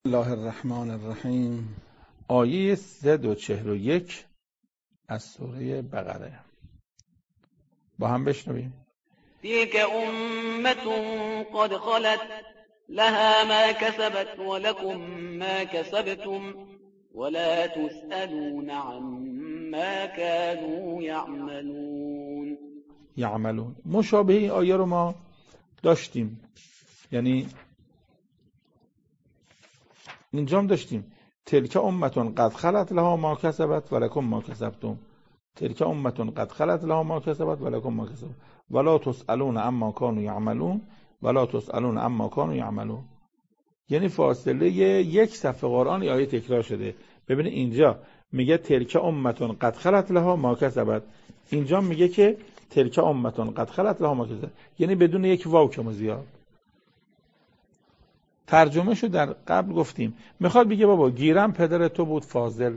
الله الرحمن الرحیم. آیه 341 از سوره بقره با هم بشنویم. تلك أمة قد خلت لها ما كسبت ولكم ما كسبتم ولا تسألون عما كانوا يعملون. مشابه این آیه رو ما داشتیم، یعنی اینجا هم داشتیم. تلک امتون قد خلت لها ما کسبت ولکم ما کسبتم. تلک امتون قد خلت لها ما کسبت ولکم ما کسبت ولا تسألون عما كانوا يعملون ولا تسألون عما كانوا يعملون. یعنی فاصله یک صفحه قرآن آیه تکرار شده. ببینید اینجا میگه تلک امتون قد خلت لها ما کسبت، اینجا میگه که تلک امتون قد خلت لها ما کسبت، یعنی بدون یک واو کم زیاد. ترجمه شو در قبل گفتیم. میخواد بگه بابا گیرم پدر تو بود فاضل.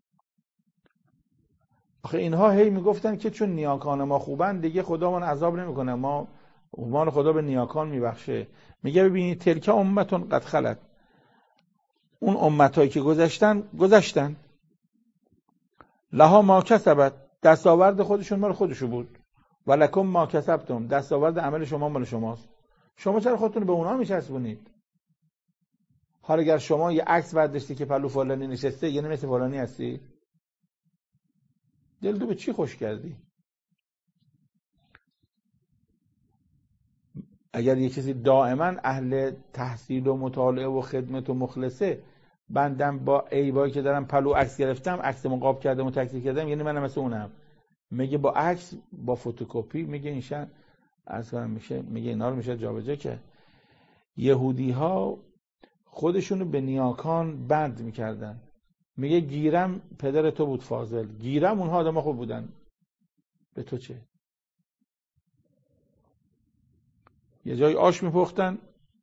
آخه اینها هی میگفتن که چون نیاکان ما خوبن دیگه خدا من عذاب نمیکنه، ما خدا به نیاکان میبخشه. میگه ببینید تلک امتون قد خلت، اون امتایی که گذشتن لها ما کسبت، دستاورد خودشون مال خودشون بود، ولکم ما کسبتم، دستاورد عمل شما مال شماست. شما چرا خودتون به اونها میچسبونید؟ حالا اگر شما یه عکس برداشتی که پلو فلانی نشسته یعنی مثل فلانی هستی؟ دل تو به چی خوش کردی؟ اگر یه کسی دائما اهل تحصیل و مطالعه و خدمت و مخلصه، بندم با ایبایی که دارم پلو عکس گرفتم، عکس مقاب کردم و تکثیر کردم، یعنی منم مثل اونم. میگه با عکس با فتوکپی میگه اینشان اصلا میگه اینا رو میشه جابجا کرد. یهودی ها خودشونو به نیاکان بند میکردن. میگه گیرم پدر تو بود فاضل، گیرم اونها آدم خوب بودن، به تو چه؟ یه جای آش میپختن،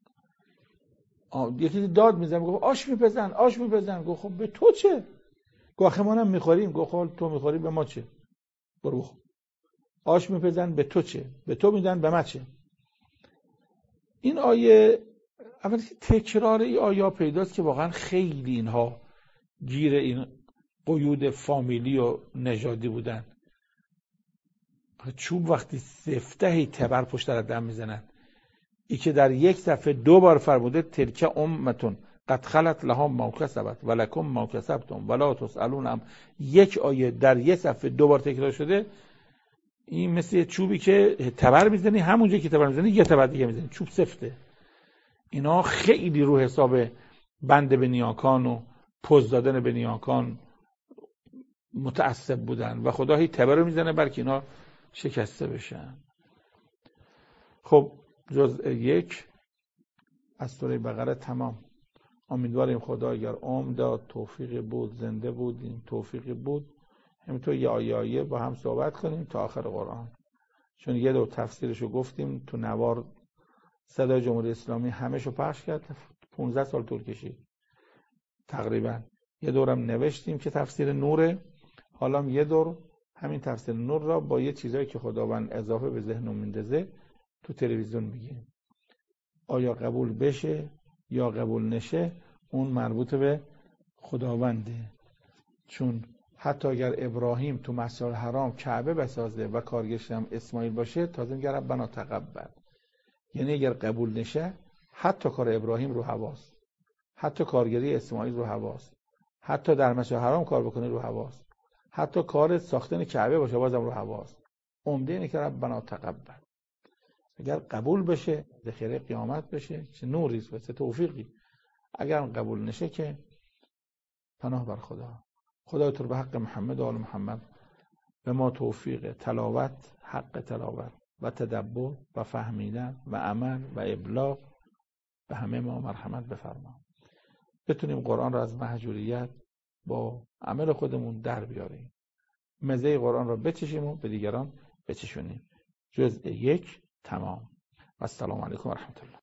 یکی داد میزن، گفت آش میپزن. گفت خب به تو چه؟ گفت آخه ما هم میخوریم. گفت خب تو میخوری به ما چه؟ برو بخور. آش میپزن به تو چه؟ به تو میدن به ما چه؟ این آیه اول تکرار این آیه پیداست که واقعا خیلی اینها گیر این قیود فامیلی و نژادی بودن. چوب وقتی سفته هی تبر پشت در دم میزنن. ای که در یک صفحه 2 بار فرموده تلک امتون قد خلت لها ما کسبت ولکم ما کسبتم ولا تسألون عما، یک آیه در یک صفحه 2 بار تکرار شده. این مثل چوبی که تبر میزنی، همونجا که تبر میزنی یه تبر دیگه میزنی، چوب سفته. اینا خیلی رو حساب بند به نیاکان و پوز دادن به نیاکان متعصب بودن و خدا هی تبر رو میزنه بلکه اینا شکسته بشن. خب جزء 1 از سوره بقره تمام. امیدواریم خدا اگر عمر داد، توفیق بود، زنده بودیم، توفیقی بود، همینطور یه آیه با هم صحبت کنیم تا آخر قرآن. چون یه دور تفسیرشو گفتیم تو نوار صدای جمهوری اسلامی همه‌شو پخش کرد، 15 سال طول کشید تقریبا. یه دورم نوشتیم که تفسیر نوره، حالا یه دور همین تفسیر نور را با یه چیزایی که خداوند اضافه به ذهنم میندازه تو تلویزیون میگیم. آیا قبول بشه یا قبول نشه اون مربوط به خداونده. چون حتی اگر ابراهیم تو مسجد الحرام کعبه بسازه و کارگرش هم اسماعیل باشه، تازه میگه ربنا تقبل. یعنی اگر قبول نشه حتی کار ابراهیم رو هواست، حتی کارگری اسماعیل رو هواست، حتی در مسجد الحرام کار بکنه رو هواست، حتی کار ساختن کعبه باشه بازم رو هواست. عمده اینه که ربنا تقبل. اگر قبول بشه ذخیره قیامت بشه، چه نوریست و چه توفیقی. اگر قبول نشه که پناه بر خدا. خدای تو به حق محمد و آل محمد به ما توفیق تلاوت، حق تلاوت و تدبر و فهمیدن و عمل و ابلاغ به همه ما مرحمت بفرما. بتونیم قرآن را از مهجوریت با عمل خودمون در بیاریم، مزه قرآن را بچشیم و به دیگران بچشونیم. جزء 1 تمام. و السلام علیکم و رحمت الله.